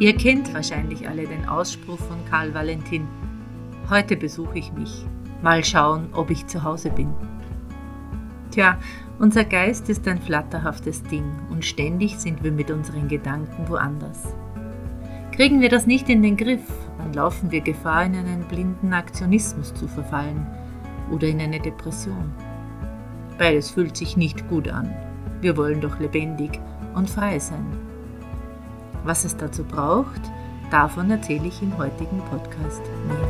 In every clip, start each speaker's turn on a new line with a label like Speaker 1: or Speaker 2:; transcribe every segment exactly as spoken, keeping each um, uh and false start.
Speaker 1: Ihr kennt wahrscheinlich alle den Ausspruch von Karl Valentin: Heute besuche ich mich, mal schauen, ob ich zu Hause bin. Tja, unser Geist ist ein flatterhaftes Ding und ständig sind wir mit unseren Gedanken woanders. Kriegen wir das nicht in den Griff, dann laufen wir Gefahr, in einen blinden Aktionismus zu verfallen oder in eine Depression. Beides fühlt sich nicht gut an. Wir wollen doch lebendig und frei sein. Was es dazu braucht, davon erzähle ich im heutigen Podcast mehr.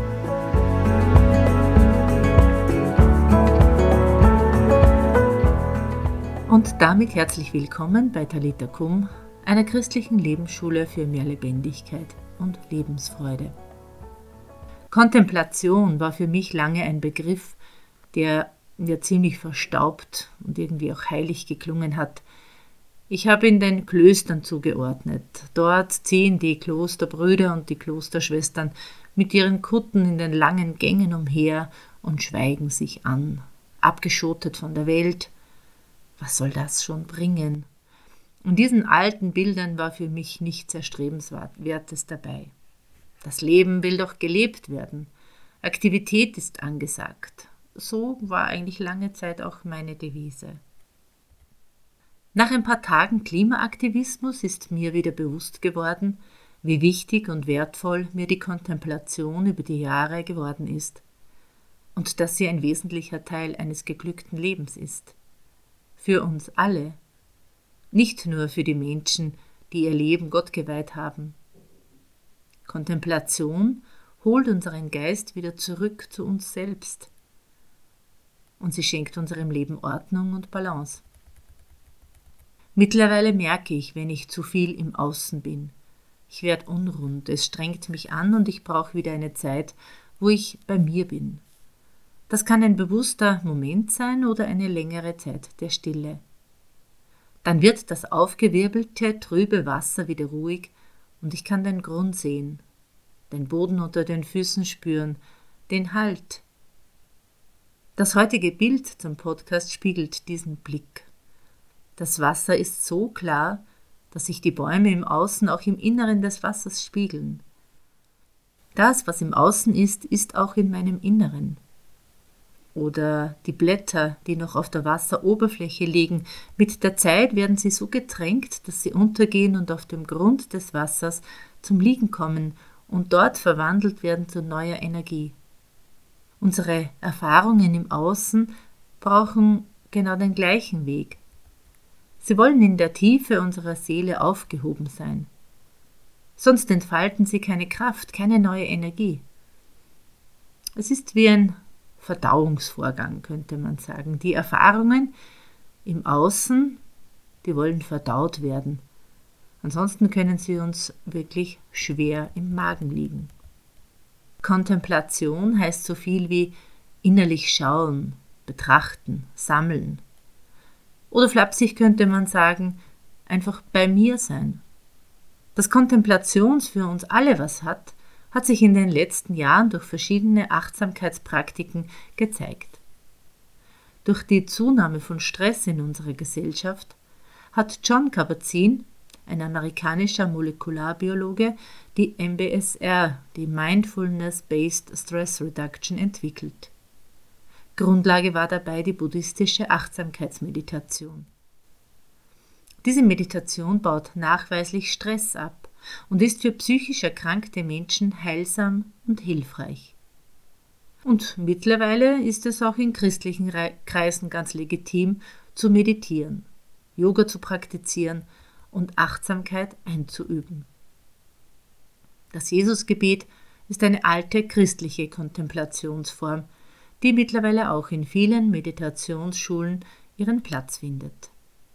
Speaker 1: Und damit herzlich willkommen bei Talita Kum, einer christlichen Lebensschule für mehr Lebendigkeit und Lebensfreude. Kontemplation war für mich lange ein Begriff, der mir ziemlich verstaubt und irgendwie auch heilig geklungen hat. Ich habe in den Klöstern zugeordnet. Dort ziehen die Klosterbrüder und die Klosterschwestern mit ihren Kutten in den langen Gängen umher und schweigen sich an, abgeschottet von der Welt. Was soll das schon bringen? In diesen alten Bildern war für mich nichts Erstrebenswertes dabei. Das Leben will doch gelebt werden. Aktivität ist angesagt. So war eigentlich lange Zeit auch meine Devise. Nach ein paar Tagen Klimaaktivismus ist mir wieder bewusst geworden, wie wichtig und wertvoll mir die Kontemplation über die Jahre geworden ist und dass sie ein wesentlicher Teil eines geglückten Lebens ist. Für uns alle, nicht nur für die Menschen, die ihr Leben Gott geweiht haben. Kontemplation holt unseren Geist wieder zurück zu uns selbst und sie schenkt unserem Leben Ordnung und Balance. Mittlerweile merke ich, wenn ich zu viel im Außen bin. Ich werde unrund, es strengt mich an und ich brauche wieder eine Zeit, wo ich bei mir bin. Das kann ein bewusster Moment sein oder eine längere Zeit der Stille. Dann wird das aufgewirbelte, trübe Wasser wieder ruhig und ich kann den Grund sehen, den Boden unter den Füßen spüren, den Halt. Das heutige Bild zum Podcast spiegelt diesen Blick. Das Wasser ist so klar, dass sich die Bäume im Außen auch im Inneren des Wassers spiegeln. Das, was im Außen ist, ist auch in meinem Inneren. Oder die Blätter, die noch auf der Wasseroberfläche liegen, mit der Zeit werden sie so getränkt, dass sie untergehen und auf dem Grund des Wassers zum Liegen kommen und dort verwandelt werden zu neuer Energie. Unsere Erfahrungen im Außen brauchen genau den gleichen Weg. Sie wollen in der Tiefe unserer Seele aufgehoben sein. Sonst entfalten sie keine Kraft, keine neue Energie. Es ist wie ein Verdauungsvorgang, könnte man sagen. Die Erfahrungen im Außen, die wollen verdaut werden. Ansonsten können sie uns wirklich schwer im Magen liegen. Kontemplation heißt so viel wie innerlich schauen, betrachten, sammeln. Oder flapsig könnte man sagen, einfach bei mir sein. Dass Kontemplation für uns alle was hat, hat sich in den letzten Jahren durch verschiedene Achtsamkeitspraktiken gezeigt. Durch die Zunahme von Stress in unserer Gesellschaft hat Jon Kabat-Zinn, ein amerikanischer Molekularbiologe, die M B S R, die Mindfulness-Based Stress Reduction, entwickelt. Grundlage war dabei die buddhistische Achtsamkeitsmeditation. Diese Meditation baut nachweislich Stress ab und ist für psychisch erkrankte Menschen heilsam und hilfreich. Und mittlerweile ist es auch in christlichen Kreisen ganz legitim, zu meditieren, Yoga zu praktizieren und Achtsamkeit einzuüben. Das Jesusgebet ist eine alte christliche Kontemplationsform, die mittlerweile auch in vielen Meditationsschulen ihren Platz findet.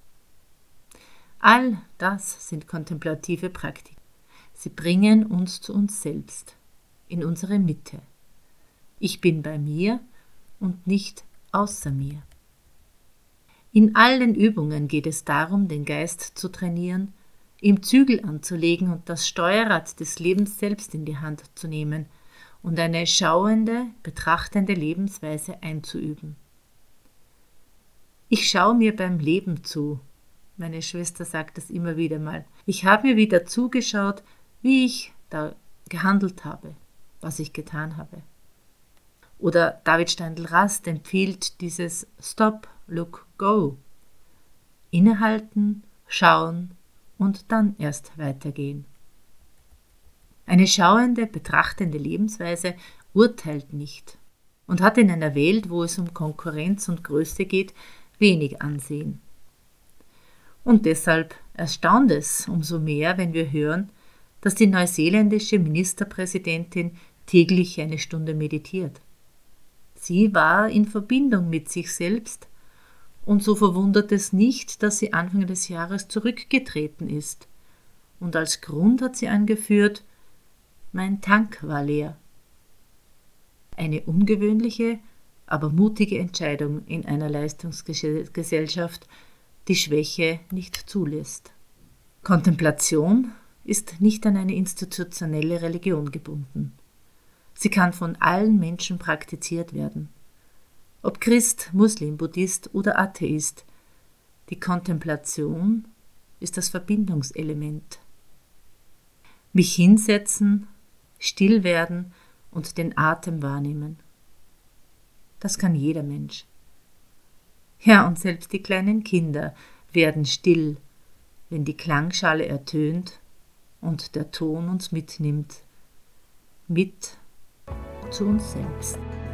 Speaker 1: All das sind kontemplative Praktiken. Sie bringen uns zu uns selbst, in unsere Mitte. Ich bin bei mir und nicht außer mir. In allen Übungen geht es darum, den Geist zu trainieren, ihm Zügel anzulegen und das Steuerrad des Lebens selbst in die Hand zu nehmen und eine schauende, betrachtende Lebensweise einzuüben. Ich schaue mir beim Leben zu. Meine Schwester sagt das immer wieder mal. Ich habe mir wieder zugeschaut, wie ich da gehandelt habe, was ich getan habe. Oder David Steindl-Rast empfiehlt dieses Stop, Look, Go. Innehalten, schauen und dann erst weitergehen. Eine schauende, betrachtende Lebensweise urteilt nicht und hat in einer Welt, wo es um Konkurrenz und Größe geht, wenig Ansehen. Und deshalb erstaunt es umso mehr, wenn wir hören, dass die neuseeländische Ministerpräsidentin täglich eine Stunde meditiert. Sie war in Verbindung mit sich selbst und so verwundert es nicht, dass sie Anfang des Jahres zurückgetreten ist. Und als Grund hat sie angeführt, mein Tank war leer. Eine ungewöhnliche, aber mutige Entscheidung in einer Leistungsgesellschaft, die Schwäche nicht zulässt. Kontemplation ist nicht an eine institutionelle Religion gebunden. Sie kann von allen Menschen praktiziert werden. Ob Christ, Muslim, Buddhist oder Atheist, die Kontemplation ist das Verbindungselement. Mich hinsetzen, still werden und den Atem wahrnehmen. Das kann jeder Mensch. Ja, und selbst die kleinen Kinder werden still, wenn die Klangschale ertönt und der Ton uns mitnimmt, mit zu uns selbst.